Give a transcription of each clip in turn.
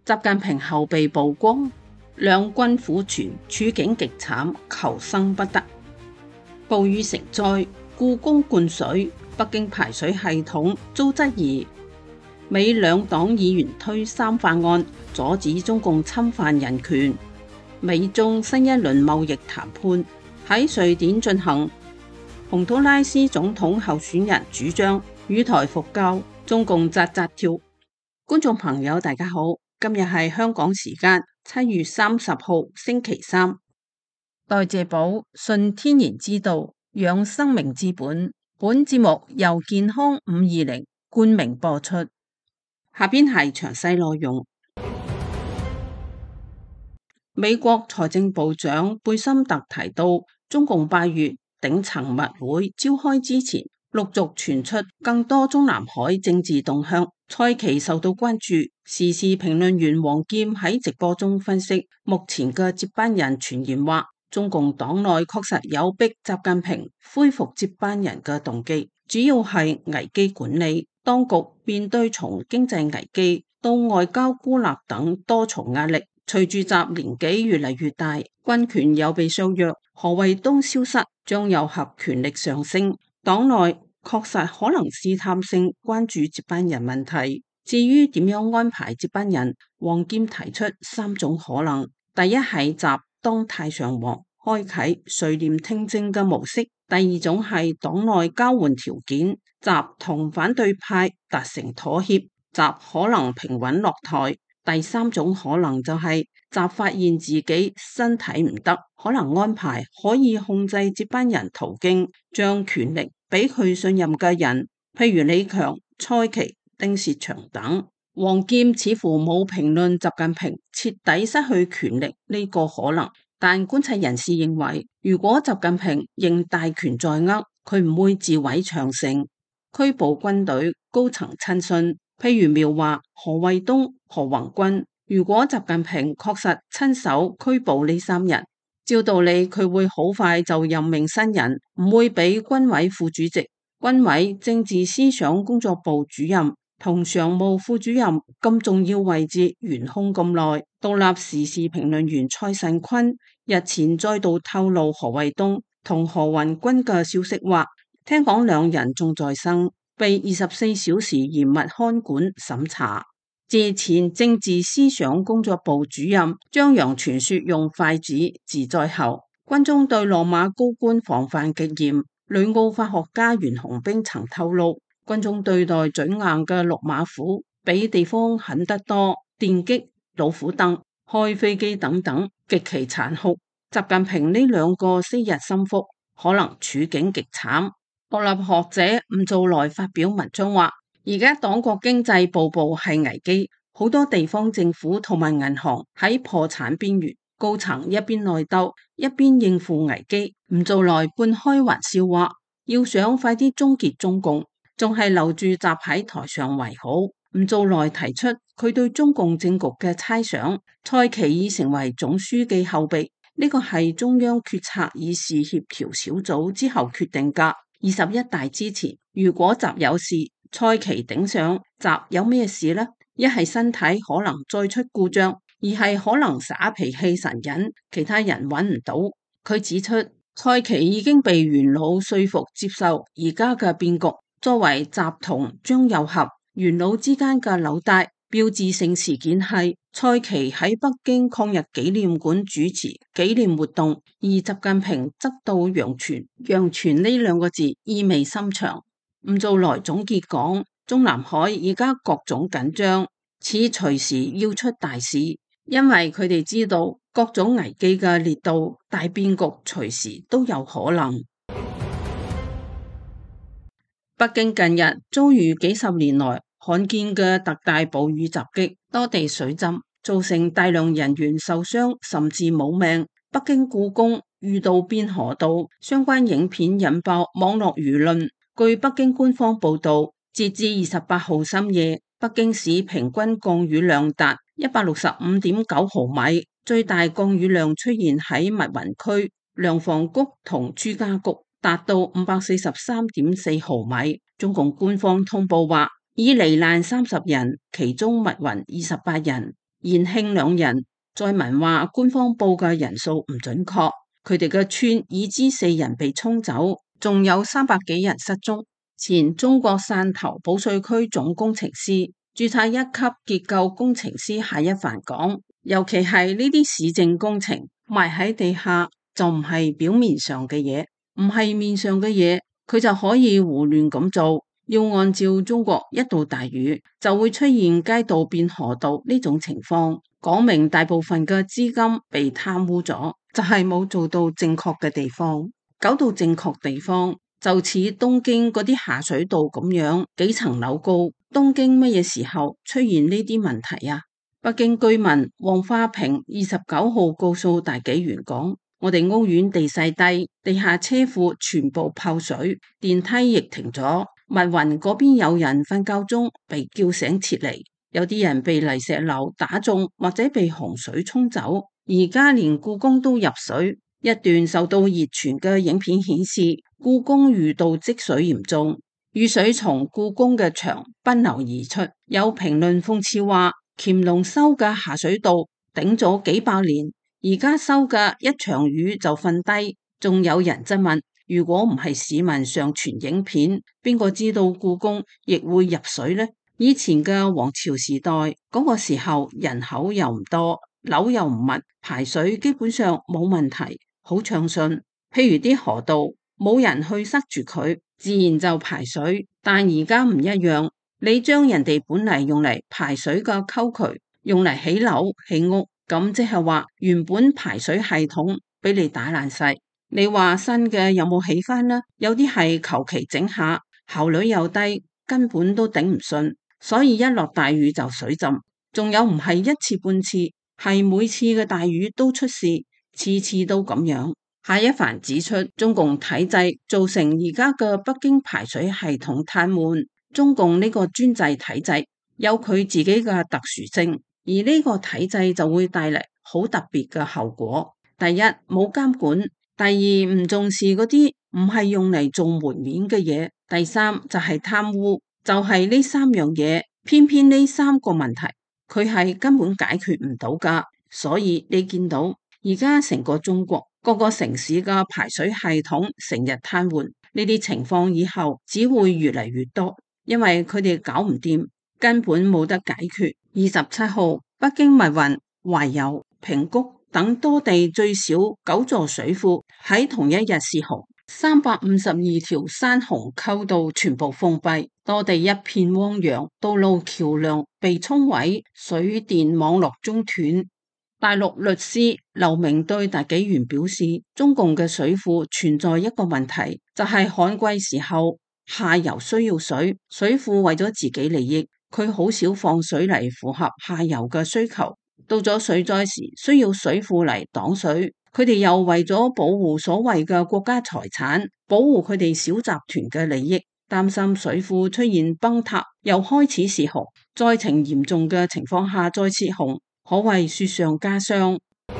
習近平後被曝光，兩軍苦傳，處境極慘，求生不得。暴雨成災，故宮灌水，北京排水系統遭質疑。美兩黨議員推三法案，阻止中共侵犯人權。美中新一輪貿易談判喺瑞典進行。洪都拉斯總統候選人主張與台復交，中共扎扎跳。觀眾朋友大家好，今日係香港時間7月30號星期三。代謝寶，順天然之道，養生命之本。本節目由健康520冠名播出。下邊係詳細內容。美國財政部長貝森特提到，中共8月頂層密會召開之前，陸續傳出更多中南海政治動向，蔡奇受到關注。時事評論員王劍喺直播中分析，目前嘅接班人傳言話，中共黨內確實有逼習近平恢復接班人嘅動機，主要係危機管理。當局面對從經濟危機到外交孤立等多重壓力，隨住習年紀越嚟越大，軍權又被削弱，何衛東消失，張又俠權力上升，黨內確實可能試探性關注接班人問題。至於點樣安排接班人，王劍提出3種可能：第一係習當太上皇，開啟垂簾聽政嘅模式；第二種係黨內交換條件，習同反對派達成妥協，習可能平穩落台；第三種可能就係習發現自己身體唔得，可能安排可以控制接班人途徑，將權力俾佢信任嘅人，譬如李強、蔡奇、丁薛祥等。王劍似乎冇評論習近平徹底失去權力呢個可能，但觀察人士認為，如果習近平仍大權在握，佢唔會自毀長城，拘捕軍隊高層親信，譬如苗華、何衛東、何宏軍。如果習近平確實親手拘捕呢3人，照道理佢會好快就任命新人，唔會俾軍委副主席、軍委政治思想工作部主任同常務副主任咁重要位置懸空咁耐。獨立時事評論員蔡慎坤日前再度透露何衛東同何宏軍嘅消息，話聽講兩人仲在生，被24小時嚴密看管審查。借前政治思想工作部主任張揚傳說用筷子自災後，軍中對落馬高官防範極嚴。旅澳法學家袁洪兵曾透露，軍中對待嘴硬嘅落馬虎比地方狠得多，電擊、老虎凳、開飛機等等極其殘酷。習近平呢2個昔日心腹可能處境極慘。獨立學者吳造來發表文章話，而家黨國經濟步步係危機，好多地方政府同埋銀行喺破產邊緣，高層一邊內鬥一邊應付危機。吳造來半開玩笑話，要想快啲終結中共，仲係留住習喺台上為好。吳造來提出佢對中共政局嘅猜想，蔡奇已成為總書記後備，呢個係中央決策議事協調小組之後決定㗎。21大之前，如果習有事，蔡奇頂上，習有咩事呢？一係身體可能再出故障，二係可能耍脾氣神隱，其他人揾唔到。佢指出，蔡奇已經被元老說服接受而家嘅變局，作為習同張又俠元老之間嘅紐帶。標誌性事件係蔡奇喺北京抗日紀念館主持紀念活動，而習近平則到陽泉。陽泉呢2個字意味深長。吳造來總結講，中南海而家各種緊張，似隨時要出大事，因為佢哋知道各種危機嘅烈度、大變局隨時都有可能。北京近日遭遇幾十年來罕見嘅特大暴雨襲擊，多地水浸，造成大量人員受傷甚至冇命。北京故宮遇到邊河道相關影片引爆網絡輿論。據北京官方報道，截至28號深夜，北京市平均降雨量達165.9毫米，最大降雨量出現喺密雲區、梁房谷同朱家谷，達到543.4毫米。中共官方通報話，已罹難30人，其中密雲28人。 延慶兩人再文話官方報嘅人數唔準確，佢哋嘅村已知4人被沖走，仲有300幾人失蹤。前中國汕頭保稅區總工程師、註冊1級結構工程師夏一帆講，尤其係呢啲市政工程埋喺地下，就唔係表面上嘅嘢，唔係面上嘅嘢，佢就可以胡亂咁做。要按照中國一到大雨就會出現街道變河道呢種情況，講明大部分嘅資金被貪污咗，就係冇做到正確嘅地方。搞到正確地方就似東京嗰啲下水道咁樣，幾層樓高。東京乜嘢時候出現呢啲問題啊？北京居民黃花平29號告訴大紀元講，我哋屋苑地勢低，地下車庫全部泡水，電梯亦停咗。密雲嗰邊有人瞓覺中被叫醒撤離，有啲人被泥石流打中或者被洪水沖走，而家連故宮都入水。一段受到熱傳嘅影片顯示，故宮御道積水嚴重，雨水從故宮嘅牆奔流而出。有評論諷刺話，乾隆修嘅下水道頂咗幾百年，而家修嘅一場雨就瞓低。仲有人質問，如果唔係市民上傳影片，邊個知道故宮亦會入水呢？以前嘅皇朝時代嗰個時候，人口又唔多，樓又唔密，排水基本上冇問題，好暢順。譬如啲河道冇人去塞住佢，自然就排水。但而家唔一樣，你將人哋本嚟用嚟排水嘅溝渠用嚟起樓起屋，咁即係話原本排水系統俾你打爛晒。你話新嘅有冇起返呢？有啲係求其整下，效率又低，根本都頂唔順，所以一落大雨就水浸。仲有唔係一次半次，係每次嘅大雨都出事，次次都咁樣。夏一帆指出，中共體制造成而家嘅北京排水系統癱瘓。中共呢個專制體制有佢自己嘅特殊性，而呢個體制就會帶嚟好特別嘅後果。第一，冇監管。第二，唔重視嗰啲唔係用嚟做門面嘅嘢。第三就係貪污，就係呢3樣嘢，偏偏呢3個問題佢係根本解決唔到噶。所以你見到而家成個中國各個城市嘅排水系統成日癱瘓，呢啲情況以後只會越嚟越多，因為佢哋搞唔掂，根本冇得解決。27號，北京密雲、懷柔、平谷等多地最少9座水庫喺同一日泄洪，352條山洪溝道全部封閉，多地一片汪洋，道路橋樑被沖毀，水電網絡中斷。大陸律師劉明對大紀元表示，中共嘅水庫存在一個問題，就係旱季時候下游需要水，水庫為咗自己利益，佢好少放水嚟符合下游嘅需求。到咗水災時，需要水庫嚟擋水，佢哋又為咗保護所謂嘅國家財產，保護佢哋小集團嘅利益，擔心水庫出現崩塌，又開始泄洪，災情嚴重嘅情況下再泄洪，可謂雪上加霜。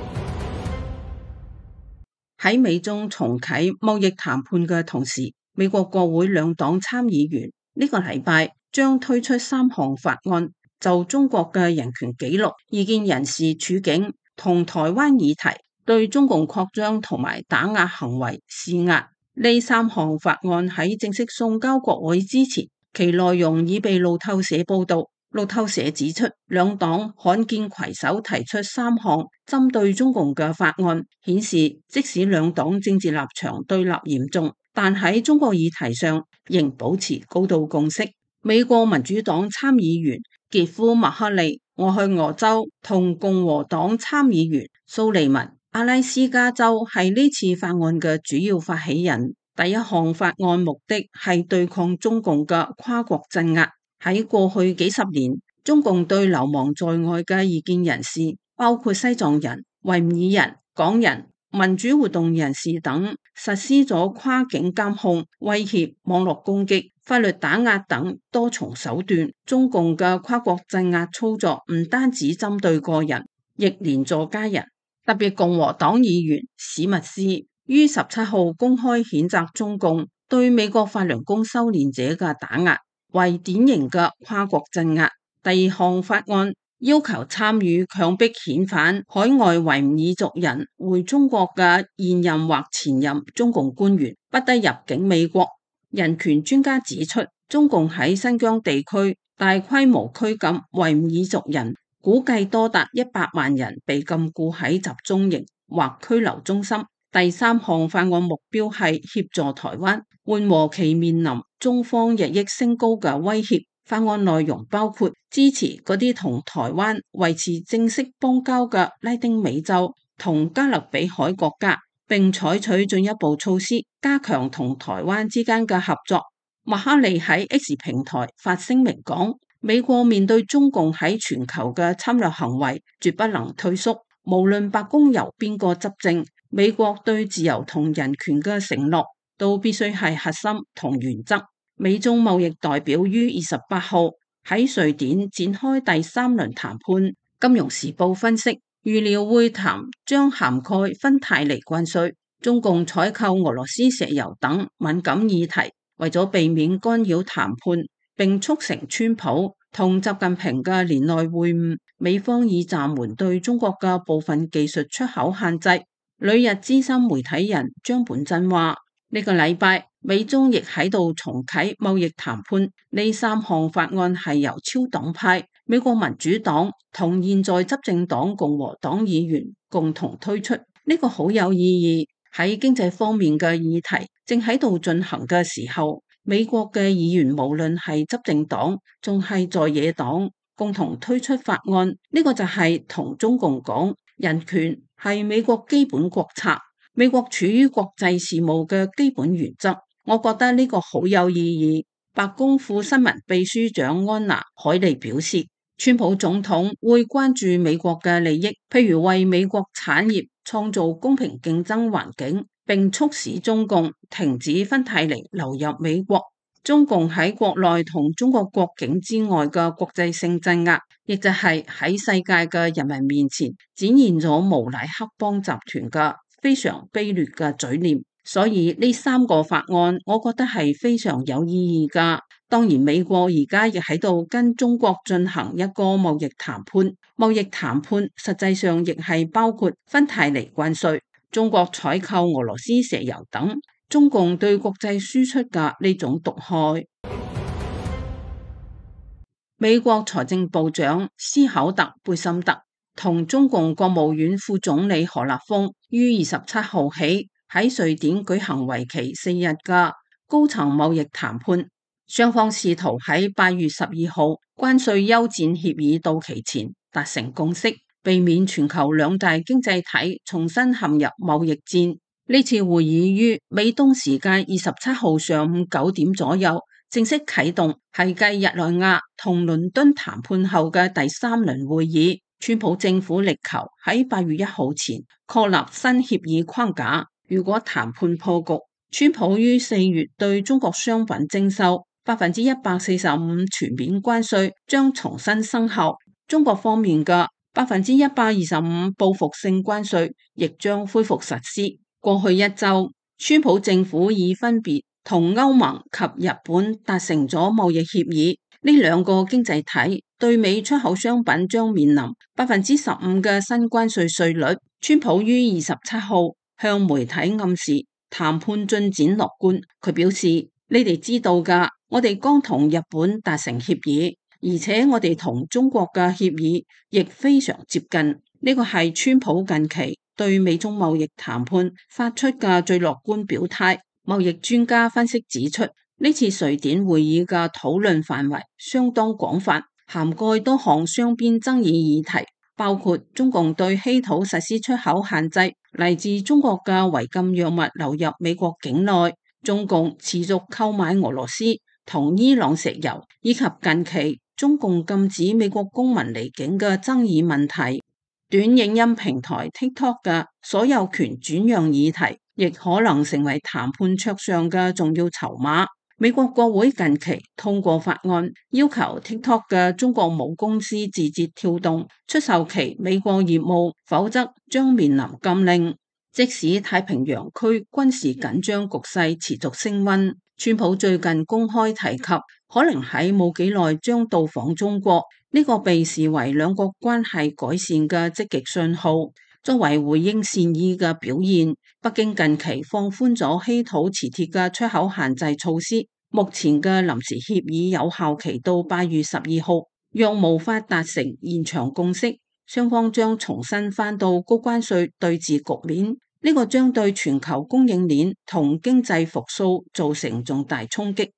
喺美中重啟貿易談判嘅同時，美國國會兩黨參議員呢個禮拜將推出3項法案，就中國嘅人權紀錄、異見人士處境同台灣議題，對中共擴張同埋打壓行為施壓。呢3項法案喺正式送交國會之前，其內容已被路透社報道。路透社指出，兩黨罕見攜手提出3項針對中共嘅法案，顯示即使兩黨政治立場對立嚴重，但喺中國議題上仍保持高度共識。美國民主黨參議員傑夫麥克利、俄亥俄州同共和黨參議員蘇利文、阿拉斯加州係呢次法案嘅主要發起人。第一項法案目的係對抗中共嘅跨國鎮壓。喺過去幾十年，中共對流亡在外嘅異見人士，包括西藏人、維吾爾人、港人、民主活動人士等，實施咗跨境監控、威脅、網絡攻擊、法律打壓等多重手段。中共嘅跨國鎮壓操作唔單止針對個人，亦連坐家人。特別共和黨議員史密斯於17號公開譴責中共對美國法輪功修煉者嘅打壓，為典型嘅跨國鎮壓。第二項法案要求參與強迫遣返海外維吾爾族人回中國嘅現任或前任中共官員不得入境美國。人權專家指出，中共喺新疆地區大規模拘禁維吾爾族人，估計多達100萬人被禁錮喺集中營或拘留中心。第三項法案目標係協助台灣緩和其面臨中方日益升高嘅威脅。法案內容包括支持嗰啲同台灣維持正式邦交嘅拉丁美洲同加勒比海國家，並採取進一步措施加強同台灣之間嘅合作。麥克利喺 X 平台發聲明講，美國面對中共喺全球嘅侵略行為，絕不能退縮。無論白宮由邊個執政，美國對自由同人權嘅承諾都必須係核心同原則。美中貿易代表於28號喺瑞典展開第3輪談判。金融時報分析，預料會談將涵蓋芬太尼關稅、中共採購俄羅斯石油等敏感議題。為咗避免干擾談判並促成川普同習近平嘅年內會晤，美方已暫緩對中國嘅部分技術出口限制。旅日資深媒體人張本真話，呢個禮拜美中亦喺度重啟貿易談判。呢3項法案係由超黨派美國民主黨同現在執政黨共和黨議員共同推出，呢個好有意義。喺經濟方面嘅議題正喺度進行嘅時候，美國嘅議員無論係執政黨仲係在野黨共同推出法案，呢個就係同中共講，人權係美國基本國策，美國處於國際事務嘅基本原則。我覺得呢個好有意義。白宮副新聞秘書長安娜海利表示，川普總統會關注美國嘅利益，譬如為美國產業創造公平競爭環境，並促使中共停止芬太尼流入美國。中共喺國內同中國國境之外嘅國際性鎮壓，亦就係喺世界嘅人民面前展現咗無賴黑幫集團嘅非常卑劣嘅嘴臉。所以呢3個法案，我覺得係非常有意義㗎。當然，美國而家亦喺度跟中國進行一個貿易談判。貿易談判實際上亦係包括芬太尼關稅、中國採購俄羅斯石油等，中共對國際輸出嘅呢種毒害。美國財政部長斯考特貝森特同中共國務院副總理何立峰於27號起喺瑞典舉行為期4日嘅高層貿易談判，雙方試圖喺8月12號關稅休戰協議到期前達成共識，避免全球2大經濟體重新陷入貿易戰。呢次會議於美東時間27號上午9點左右正式啟動，係繼日內瓦同倫敦談判後嘅第3輪會議。川普政府力求喺8月1號前確立新協議框架。如果談判破局，川普於4月對中國商品徵收145%全面關稅將重新生效，中國方面嘅125%報復性關稅亦將恢復實施。過去1週，川普政府已分別同歐盟及日本達成咗貿易協議，呢2個經濟體對美出口商品將面臨15%嘅新關稅稅率。川普於27號向媒體暗示談判進展樂觀，佢表示：你哋知道㗎，我哋剛同日本達成協議，而且我哋同中國嘅協議亦非常接近。呢個係川普近期對美中貿易談判發出嘅最樂觀表態。貿易專家分析指出，呢次瑞典會議嘅討論範圍相當廣泛，涵蓋多項雙邊爭議議題，包括中共對稀土實施出口限制，嚟自中國嘅違禁藥物流入美國境內，中共持續購買俄羅斯同伊朗石油，以及近期中共禁止美國公民離境嘅爭議問題。短影音平台 TikTok 嘅所有權轉讓議題，亦可能成為談判桌上嘅重要籌碼。美國國會近期通過法案，要求 TikTok 嘅中國母公司字節跳動出售其美國業務，否則將面臨禁令。即使太平洋區軍事緊張局勢持續升溫， 川普最近公開提及，可能喺冇幾耐將到訪中國，呢個被視為兩國關係改善嘅積極信號。作為回應善意嘅表現，北京近期放寬咗稀土磁鐵嘅出口限制措施。目前嘅臨時協議有效期到8月12號，若無法達成延長共識，雙方將重新返到高關稅對峙局面。呢個將對全球供應鏈同經濟復甦造成重大衝擊。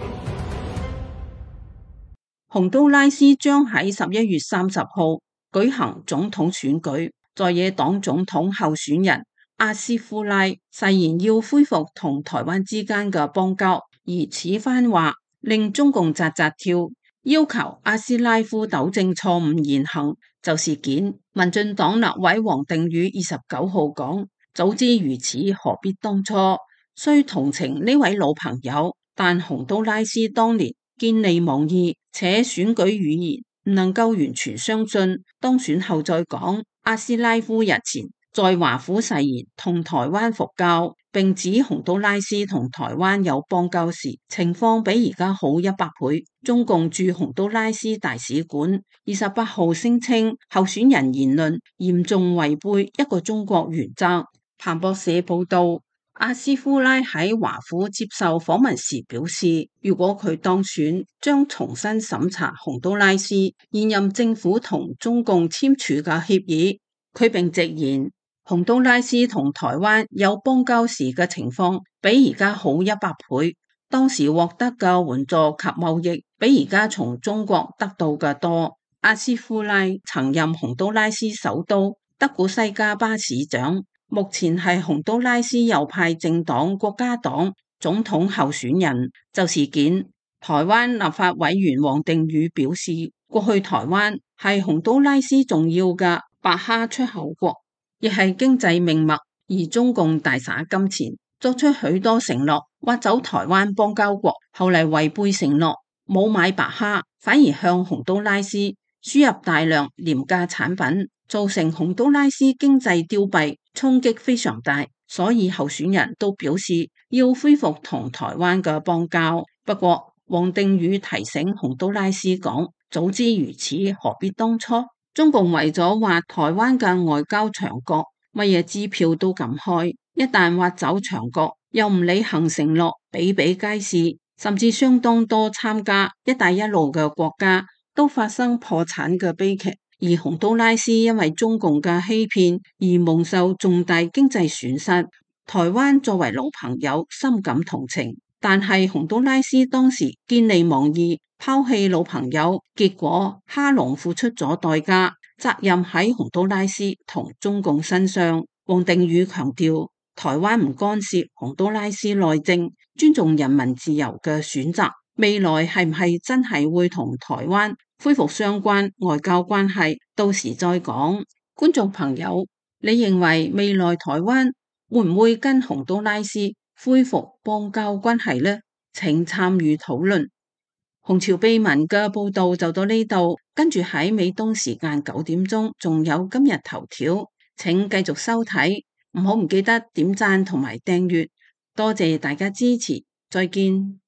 洪都拉斯將喺11月30號舉行總統選舉，在野黨總統候選人阿斯夫拉誓言要恢復同台灣之間嘅邦交，而此番話令中共扎扎跳，要求阿斯拉夫糾正錯誤言行。就事件，民進黨立委王定宇29號講：早知如此，何必當初？雖同情呢位老朋友，但洪都拉斯當年見利忘義，且選舉語言唔能夠完全相信。當選後再講，阿斯拉夫日前在華府誓言同台灣復交，並指洪都拉斯同台灣有邦交時，情況比而家好100倍。中共駐洪都拉斯大使館28號聲稱，候選人言論嚴重違背一個中國原則。彭博社報道，阿斯夫拉喺華府接受訪問時表示，如果佢當選，將重新審查洪都拉斯現任政府同中共簽署嘅協議。佢並直言，洪都拉斯同台灣有邦交時嘅情況比而家好100倍，當時獲得嘅援助及貿易比而家從中國得到嘅多。阿斯夫拉曾任洪都拉斯首都德古西加巴市長，目前係洪都拉斯右派政黨國家黨總統候選人。就事件，台灣立法委員王定宇表示，過去台灣係洪都拉斯重要嘅白蝦出口國，亦係經濟命脈，而中共大灑金錢，作出許多承諾，挖走台灣邦交國，後嚟違背承諾，冇買白蝦，反而向洪都拉斯輸入大量廉價產品，造成洪都拉斯經濟凋敝，衝擊非常大。所以候選人都表示要恢復同台灣嘅邦交。不過王定宇提醒洪都拉斯講：早知如此，何必當初？中共為咗挖台灣嘅外交牆角，乜嘢支票都敢開。一旦挖走牆角，又唔履行承諾，比比皆是。甚至相當多參加一帶一路嘅國家都發生破產嘅悲劇，而洪都拉斯因為中共嘅欺騙而蒙受重大經濟損失。台灣作為老朋友深感同情，但係洪都拉斯當時見利忘義，拋棄老朋友，結果蝦農付出咗代價，責任喺洪都拉斯同中共身上。王定宇強調，台灣唔干涉洪都拉斯內政，尊重人民自由嘅選擇。未來係唔係真係會同台灣恢復相關外交關係，到時再講。觀眾朋友，你認為未來台灣會唔會跟洪都拉斯恢復邦交關係呢？請參與討論。紅潮秘聞嘅報道就到呢度，跟住喺美東時間9點鐘仲有今日頭條，請繼續收睇，唔記得點讚同埋訂閱，多謝大家支持，再見。